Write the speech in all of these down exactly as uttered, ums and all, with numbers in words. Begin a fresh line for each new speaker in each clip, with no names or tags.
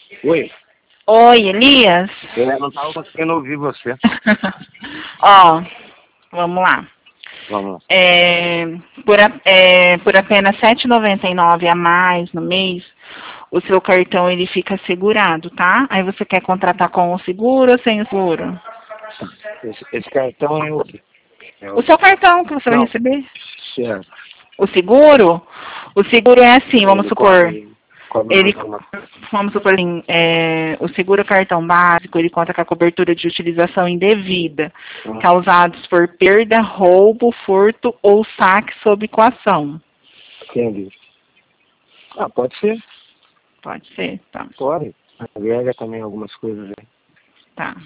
Oi,
Oi, Elias?
eu não estava conseguindo ouvir você.
Ó, vamos lá.
Vamos lá.
É, por, a- é, por apenas sete reais e noventa e nove a mais no mês, o seu cartão ele fica segurado, tá? Aí você quer contratar com o seguro ou sem o seguro?
Esse, esse cartão é o quê? É
O
o...
seu cartão que você vai
Não,
receber.
certo.
O seguro? O seguro é assim, vamos
Ele
supor.
cobre, cobre
Ele,
mais alguma coisa.
vamos supor assim, é, o seguro cartão básico, ele conta com a cobertura de utilização indevida,
Hum,
causados por perda, roubo, furto ou saque sob coação.
entendi. Ah, pode ser.
Pode ser? Tá.
Pode. Agrega também algumas coisas aí.
Tá.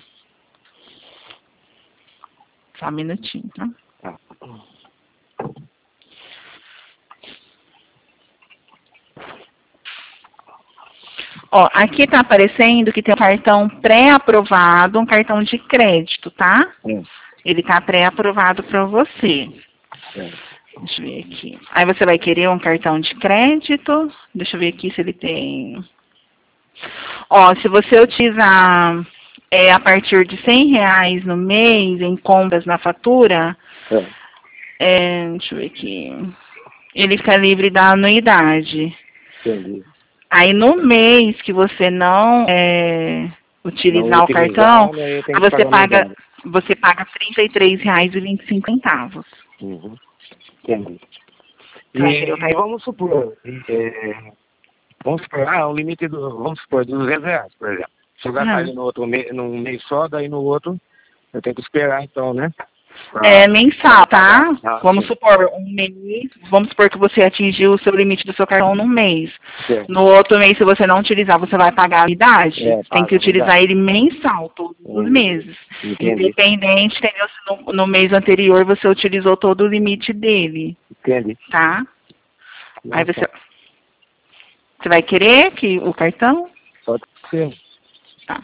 Só um minutinho, tá?
Tá.
Ó, aqui tá aparecendo que tem um cartão pré-aprovado, um cartão de crédito, tá?
Hum,
Ele tá pré-aprovado para você.
certo.
Deixa eu ver aqui. Aí você vai querer um cartão de crédito. Deixa eu ver aqui se ele tem. Ó, se você utilizar é, a partir de cem reais no mês em compras na fatura,
É,
é, deixa eu ver aqui. Ele fica livre da anuidade.
entendi.
Aí no mês que você não é,
Não
utilizar o cartão,
utilizar, daí eu tenho
aí
que
você
pagar
paga,
anuidade.
você paga trinta e três reais e vinte e cinco centavos.
Uhum. Entendi. E,
Pra ter o
e
cartão.
vamos supor, é, vamos supor, ah, o limite do, vamos supor, de duzentos reais, por exemplo. Se eu gastar
Hum.
ele no outro mês, num mês só, daí no outro, eu tenho que esperar então, né?
É
Pra, pra
mensal,
me pagar.
tá?
Ah,
Vamos
sim.
supor, um mês, vamos supor que você atingiu o seu limite do seu cartão num mês.
Certo.
No outro mês, se você não utilizar, você vai pagar a anuidade.
É,
Tem que
paga a
utilizar
anuidade.
ele mensal, todos os
Hum,
meses.
entendi.
Independente, entendeu? Se no, no mês anterior você utilizou todo o limite dele,
Entendi.
tá? Aí
Não,
você,
tá.
você vai querer que o cartão?
Pode ser.
Tá.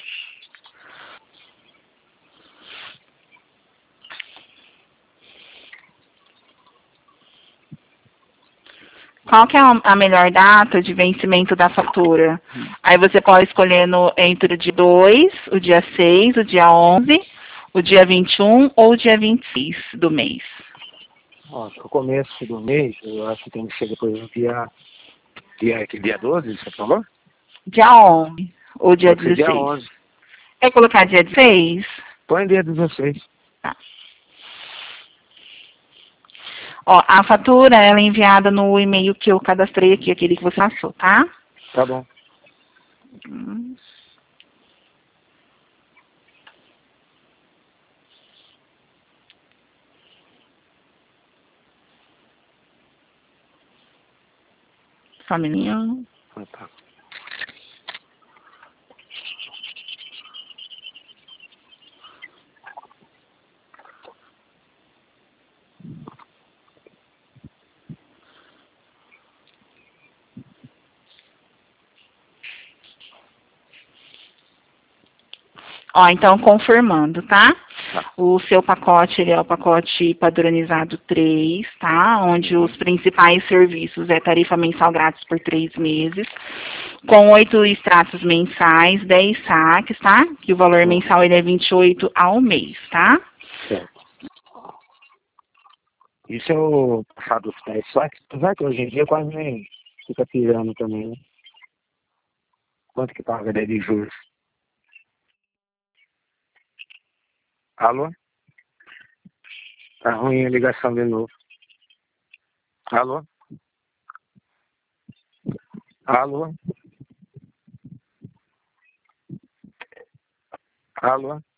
Qual que é a a melhor data de vencimento da fatura? Aí você pode escolher no, entre o dia dois, o dia seis, o dia onze, o dia vinte e um ou o dia vinte e seis do mês.
Ó, pro começo do mês, eu acho que tem que ser depois do dia, dia, que dia doze, você falou?
Dia onze ou dia
Pode ser dia
dezesseis.
onze.
Quer colocar dia dezesseis?
Põe dia dezesseis.
Tá. Ó, a fatura ela é enviada no e-mail que eu cadastrei aqui, aquele que você passou, tá?
Tá bom.
Hum. Só um minutinho.
Ah, tá.
Ó, então confirmando, tá?
Tá.
O seu pacote, ele é o pacote padronizado três, tá? Onde
Uhum.
os principais serviços é tarifa mensal grátis por três meses, com oito extratos mensais, dez saques, tá? Que o valor
Uhum.
mensal ele é vinte e oito ao mês, tá?
Certo. Isso é o passado dos dez só que apesar que hoje em dia quase nem fica tirando também, né? Quanto que paga daí de juros? Alô? Tá ruim a ligação de novo. Alô? Alô? Alô?